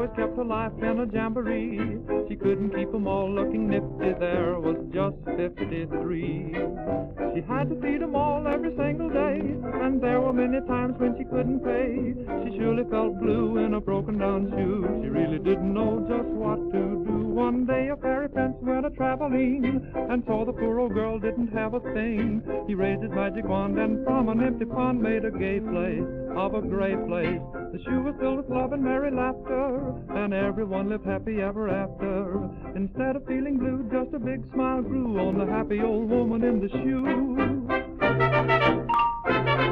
always kept her life in a jamboree. She couldn't keep 'em all looking nifty, there was just 53. She had to feed 'em all every single day, and there were many times when she couldn't pay. She surely felt blue in a broken down shoe. She really didn't know just what to do. One day a fairy prince went a-traveling and saw the poor old girl didn't have a thing. He raised his magic wand and from an empty pond made a gay place of a gray place. The shoe was filled with love and merry laughter, and everyone lived happy ever after. Instead of feeling blue, just a big smile grew on the happy old woman in the shoe.